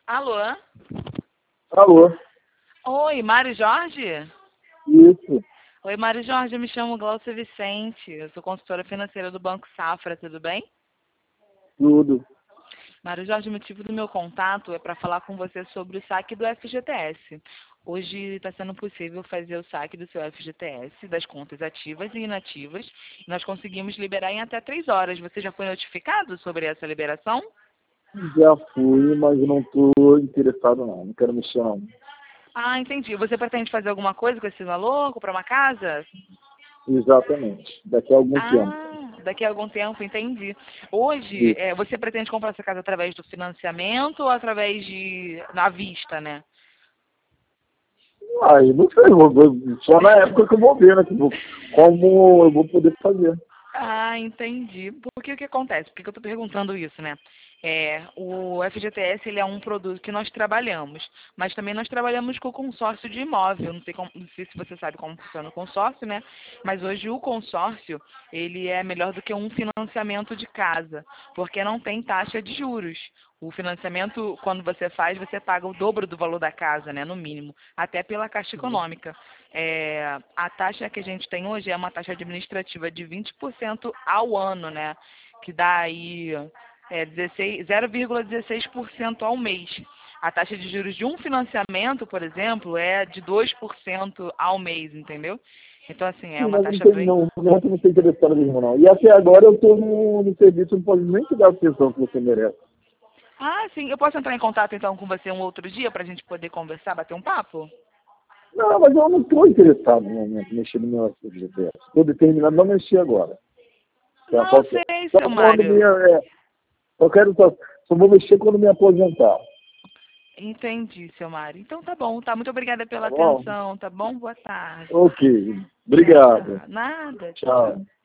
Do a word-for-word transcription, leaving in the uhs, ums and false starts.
Alô? Alô? Oi, Mário Jorge? Isso. Oi, Mário Jorge, eu me chamo Glaucia Vicente, eu sou consultora financeira do Banco Safra, tudo bem? Tudo. Mário Jorge, o motivo do meu contato é para falar com você sobre o saque do F G T S. Hoje está sendo possível fazer o saque do seu F G T S, das contas ativas e inativas, e nós conseguimos liberar em até três horas. Você já foi notificado sobre essa liberação? Já fui, mas não estou interessado não. Não quero mexer não. Ah, entendi. Você pretende fazer alguma coisa com esse valor? Comprar uma casa? Exatamente. Daqui a algum tempo. Ah, daqui a algum tempo, entendi. Hoje, Isso. é, você pretende comprar essa casa através do financiamento ou através de... na vista, né? Aí, não sei. Vou, vou- só na época que eu vou ver, né? que vou- Como eu vou poder fazer. Ah, entendi. Porque o que acontece? Por que que eu estou perguntando isso, né? É, o F G T S ele é um produto que nós trabalhamos, mas também nós trabalhamos com o consórcio de imóvel. Não sei, como- não sei se você sabe como funciona o consórcio, né? Mas hoje o consórcio ele é melhor do que um financiamento de casa, porque não tem taxa de juros. O financiamento, quando você faz, você paga o dobro do valor da casa, né? No mínimo, até pela Caixa Econômica. É, a taxa que a gente tem hoje é uma taxa administrativa de vinte por cento ao ano, né? Que dá aí é, dezesseis zero vírgula dezesseis por cento ao mês. A taxa de juros de um financiamento, por exemplo, é de dois por cento ao mês, entendeu? Então, assim, é Sim, uma mas não taxa tem, bem... não, não, não estou interessado mesmo não. E até agora eu estou no, no serviço, não pode nem te dar a atenção que você merece. Ah, sim. Eu posso entrar em contato, então, com você um outro dia para a gente poder conversar, bater um papo? Não, mas eu não estou interessado no momento em mexer no meu F G T S. Estou determinado a não mexer agora. Tá, Não qualquer. sei, Só seu quando me, Mário. é, eu quero só, só vou mexer quando me aposentar. Entendi, seu Mário. Então tá bom, tá? Muito obrigada pela Tá bom? atenção, tá bom? Boa tarde. Ok. Tchau, Obrigado. tchau. Nada, tchau, tchau. Tchau.